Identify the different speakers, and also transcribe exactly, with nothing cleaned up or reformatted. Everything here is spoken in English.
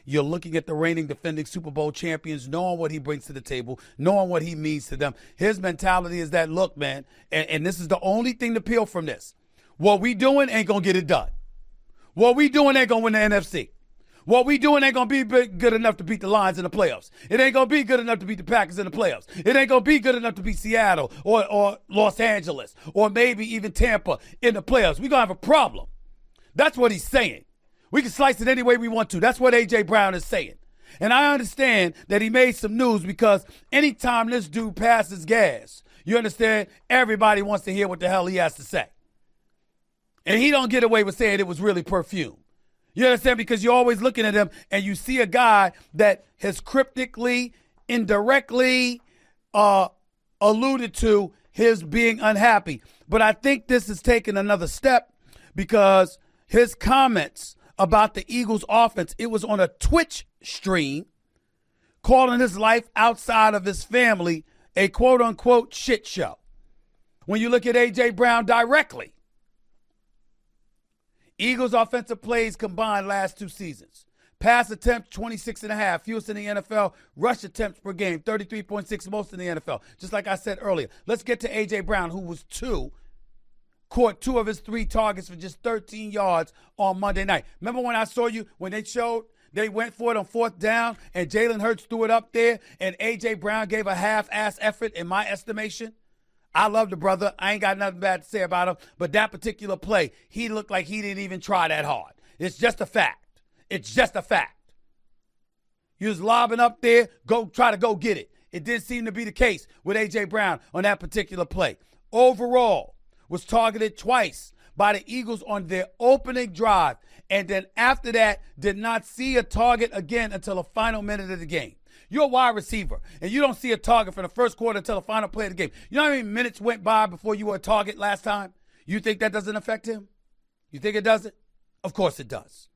Speaker 1: You're looking at the reigning defending Super Bowl champions, knowing what he brings to the table, knowing what he means to them. His mentality is that, look, man, and, and this is the only thing to peel from this. What we doing ain't going to get it done. What we doing ain't going to win the N F C. What we doing ain't going to be good enough to beat the Lions in the playoffs. It ain't going to be good enough to beat the Packers in the playoffs. It ain't going to be good enough to beat Seattle or, or Los Angeles or maybe even Tampa in the playoffs. We're going to have a problem. That's what he's saying. We can slice it any way we want to. That's what A J. Brown is saying. And I understand that he made some news because anytime this dude passes gas, you understand, everybody wants to hear what the hell he has to say. And he don't get away with saying it was really perfume. You understand? Because you're always looking at him and you see a guy that has cryptically, indirectly uh, alluded to his being unhappy. But I think this has taken another step because his comments about the Eagles offense, it was on a Twitch stream, calling his life outside of his family a quote-unquote shit show. When you look at A J. Brown directly, Eagles offensive plays combined last two seasons. Pass attempts, twenty-six and a half, fewest in the N F L. Rush attempts per game, thirty-three point six, most in the N F L. Just like I said earlier. Let's get to A J. Brown, who was two, caught two of his three targets for just thirteen yards on Monday night. Remember when I saw you, when they showed, they went for it on fourth down, and Jalen Hurts threw it up there, and A J. Brown gave a half-ass effort in my estimation? I love the brother. I ain't got nothing bad to say about him. But that particular play, he looked like he didn't even try that hard. It's just a fact. It's just a fact. You was lobbing up there, go try to go get it. It didn't seem to be the case with A J. Brown on that particular play. Overall, was targeted twice by the Eagles on their opening drive. And then after that, did not see a target again until the final minute of the game. You're a wide receiver, and you don't see a target from the first quarter until the final play of the game. You know how many minutes went by before you were a target last time? You think that doesn't affect him? You think it doesn't? Of course it does.